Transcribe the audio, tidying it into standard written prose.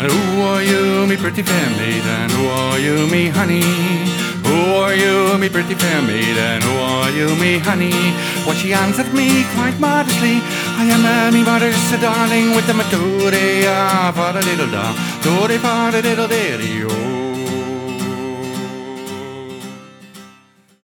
And who are you, me pretty fair maiden? Who are you, me honey? Who are you, me pretty fair maiden? Who are you, me honey? What she answered me quite modestly, I am me mother's darling with the maturi for a little da, for a little dairy, oh.